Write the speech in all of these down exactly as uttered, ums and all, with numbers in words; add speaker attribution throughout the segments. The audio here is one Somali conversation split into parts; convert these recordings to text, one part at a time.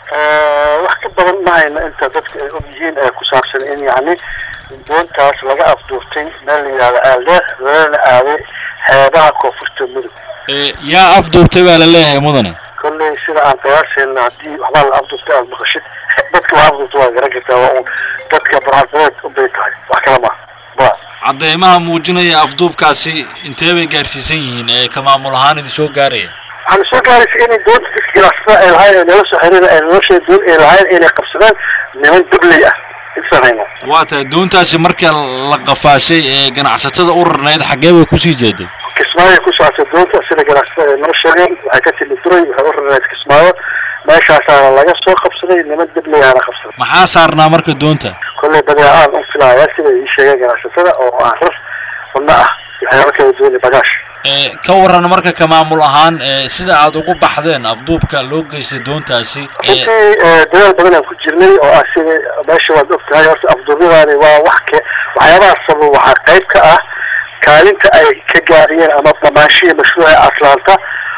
Speaker 1: wax ka badan ma hayna inta dadka ay og yihiin ee ku saabsan in yacni doontaas laga afduurtay meel la yidhahdo aaldeex lana aaday xeebaha koonfurta mudug
Speaker 2: yaa afduurtay baa la leeyahay mudane
Speaker 1: kolley sida aan qiyaasayna haddii waxbaa la afduurtay aad maqashid dadka la afduurta waa garan kartaa waa un dadka barcadbadeed u bay tahay wax kala ma ba
Speaker 2: cadeymaha muujinaya afduubkaasi intee bay gaarsiisan yihiin ee ka maamul ahaan idin soo gaaraya
Speaker 1: waxaan soo gaaraysa inay doonta dadka ilaasada ay lahayn ee nala soo xiriira ee nolosha doon ay lahayn inay qabsadaan niman dabley ah insanayno
Speaker 2: waa tahay doontaasi marka la qafaashay ee ganacsatada u rarnayd xaggee bay kusii jeeday
Speaker 1: kismaayo ku socotay doonta sida ganacsatada nala sheegeen waxay ka timi duray waxay u rarnayd kismaayo meeshaasaana laga soo qabsaday niman dabley ahna qabsaday
Speaker 2: maxaa saarnaa marka doonta
Speaker 1: kolley badeecaan u filaya sida ii sheegeen ganacsatada oo aan rar wadna ah waxyaaba kala duwan bagaash
Speaker 2: ka waran marka ka maamul ahaan sida aad ugu baxdeen afduubka loo geystay doontaasi
Speaker 1: runtii dadaal badan aan ku jirnay oo ah sida meesha waad og tahay horta afduubyadaani waa wax ke waxyaabaha sabab waxaa qayb ka ah kaalinta ay ka gaariyeen ama dhamaanshiya mashruuca atlanta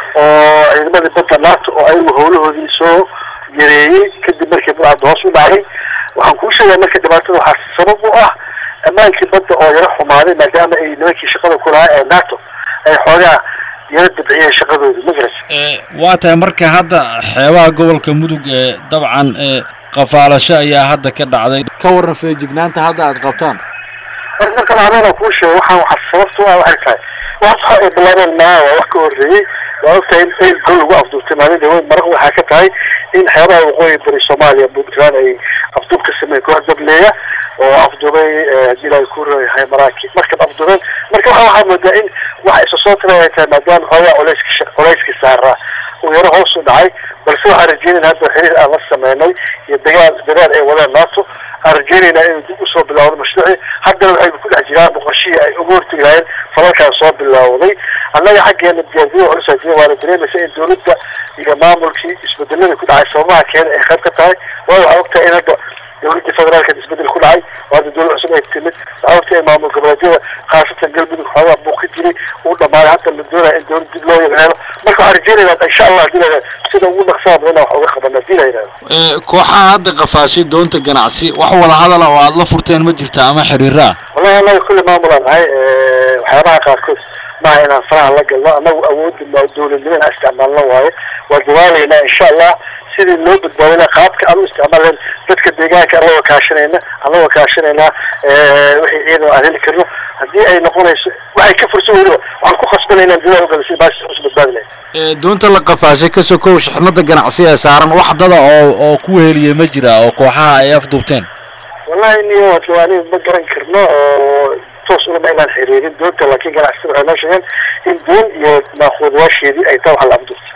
Speaker 1: oo ciidamadii badda nato oo ayagu howlahoodii soo yareeyey kadib markii badda hoos u dhacay waxaan kuu sheegay marka dhibaatada waxaa sabab u ah ammaankii badda oo yaro xumaaday maadaama ay nimankii shaqada ku lahaa ee nato ay xoogaa yara dabciyeen shaqadoodii magaras
Speaker 2: waa tahay marka hadda xeebaha gobolka mudug ee dabcan qafaalasho ayaa hadda ka dhacday ka waran feejignaanta hadda aad qabtaan
Speaker 1: marka lahabeena kuu sheegay waxaan waxaa sababta u ah waxay tahay waxa ay bilaabeen maa waa wax ka horreeyey waa ogtahay in ayl gol lagu afduurtay maalin dhaweyn maraq waxaa ka tahay in xeebaha waqooyi bari soomaaliya puntland ay afduub ka sameeyeen koox dableeya oo afduubay dilay ku reeyahay maraakiib markab afduubeen marka waxa waxaa moodaa in waxa isa soo tiraya tahay maadaama xoogaa culayska culayska saaraa uu yaro hoos u dhacay balse waxaan rajeynayna hadda xiriir aan la sameynay iyo dagaal dagaal ay wadaan nato aan rajeynayna inuu dib usoo bilaawdo mashruuci haddana waxay ku dhex jiraan boqoshihii ay uga hortegi lahayn falalkaan soo bilaawday annaga xaggeena diyaardiyo culusaajiya waana dareemaysa in dawladda iyo maamulkii isbedelada ku dhacay sababaha keena ay qayb ka tahay waayo waxaa ogtahay in hadda dawladda federaalka isbedel ku dhacay waa dawlad cusub ay timid waxaa ogtahay in maamul goboleedyada khaasatan galmudug xoogaa buu ka jiray uu dhamaaday hadda la doonaya in dawlad dib loo yaqaano marka waxaan rajeynaynaa insha allah hadii la sida ugu dhaqsaa badan wax uga qabana hadii la yidhahdo
Speaker 2: kooxaha hadda qafaashay doonta ganacsi wax wada hadala oo aad la furteen ma jirta ama xiriira
Speaker 1: wallahi annaga kulli maamulaan nahay waxyaabaha qaarkood maaha inaan faraha la galno annagu awoodda dawladnimada isticmaalno waaye waa dadaalaynaa insha allah sidii loo badbaadina qaabka aan u isticmaaleen dadka deegaanka aan la wakaashanayna aan la wakaashanaynaa wixii ciidan aan heli karno haddii ay noqonayso waxay ka fursan weliba waxaan ku khasbanaynaa dadaal ugal si baasi us badbaadi lahayd
Speaker 2: doonta la qafaashay ka sokow shixnada ganacsi ee saaran wax dada oo oo ku weheliyay ma jira oo kooxaha ay afduubteen
Speaker 1: wallahi niyo waani ma garan karno oo toos ulama inaan xiriirin doonta laakiin ganacsatada waxay noo sheegeen in doon iyo naaquudayaasheedii ay taa wax la afduubtay